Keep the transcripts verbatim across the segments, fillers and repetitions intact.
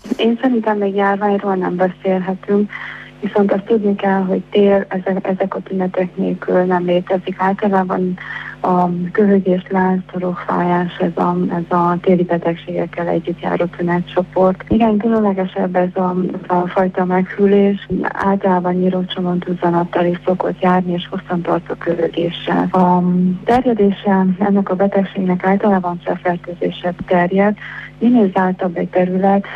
Én szerintem még járványról nem beszélhetünk, viszont azt tudni kell, hogy tél ezek, ezek a tünetek nélkül nem létezik. Általában a köhögés, lánc, torokfájás, ez a, ez a téli betegségekkel együtt járó tünetcsoport. Igen, különlegesebb ez a, a fajta meghűlés. Általában nyírócsontduzzanattal is szokott járni, és hosszantartó köhögéssel. A terjedése ennek a betegségnek általában felfertőzésre terjed. Minél zártabb egy terület,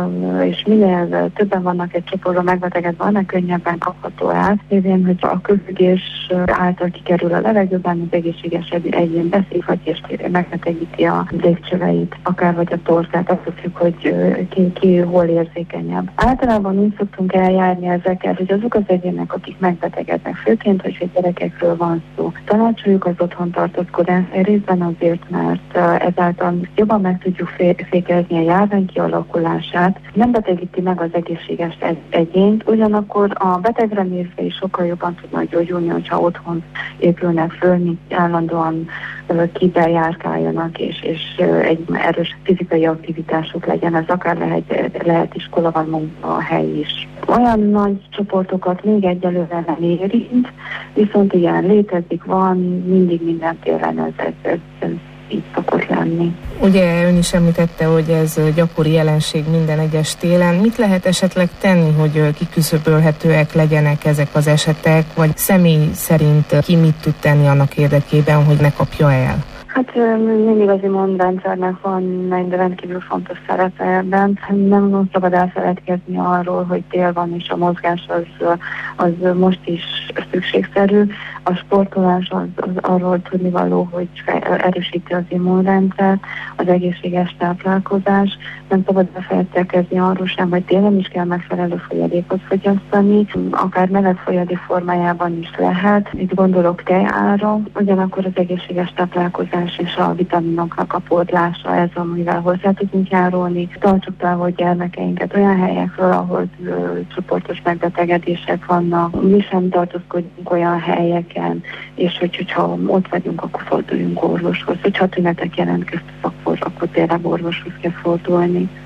és minél többen vannak egy csoportban megbetegedve, annál könnyebben kapható el, lévén, hogy a köhögés által kikerül a levegőben, az egészséges egyén beszívhatja, és megbetegíti a légcsöveit, akár vagy a torzát, azt hiszük, hogy ki, ki hol érzékenyebb. Általában úgy szoktunk eljárni ezekkel, hogy azok az egyének, akik megbetegednek, főként, hogy gyerekekről van szó. Tanácsoljuk az otthon tartózkodást, részben azért, mert ezáltal jobban meg tudjuk fékezni a járvány kialakulását, nem betegíti meg az egészséges egyént, ugyanakkor a betegre nézve is sokkal jobban tudnak gyógyulni, hogyha otthon épülnek föl, mint állandóan kiben járkáljanak, és, és egy erős fizikai aktivitásuk legyen, ez akár lehet, lehet iskola, vagy munkahely is. Olyan nagy csoportokat még egyelőre nem érint, viszont igen, létezik, van, mindig minden téren ez, ez, ez, ez így szokott lenni. Ugye ön is említette, hogy ez gyakori jelenség minden egyes télen. Mit lehet esetleg tenni, hogy kiküszöbölhetőek legyenek ezek az esetek, vagy személy szerint ki mit tud tenni annak érdekében, hogy ne kapja el? Hát mindig az immunrendszernek van egy rendkívül fontos szerepe ebben. Nem szabad elfeledkezni arról, hogy tél van, és a mozgás az, az most is szükségszerű. A sportolás az, az arról tudnivaló, hogy erősíti az immunrendszert, az egészséges táplálkozás. Nem szabad elfeledkezni arról sem, hogy télen is kell megfelelő folyadékot fogyasztani, akár meleg folyadék formájában is lehet. Itt gondolok tejára, ugyanakkor az egészséges táplálkozás és a vitaminoknak a pótlása, ez amivel hozzá tudunk járulni. Tartsuk távol gyermekeinket olyan helyekről, ahol ö, csoportos megbetegedések vannak. Mi sem tartózkodjunk olyan helyeken, és hogy, hogyha ott vagyunk, akkor forduljunk orvoshoz. Hogyha tünetek jelentkeztek, akkor, akkor tényleg orvoshoz kell fordulni.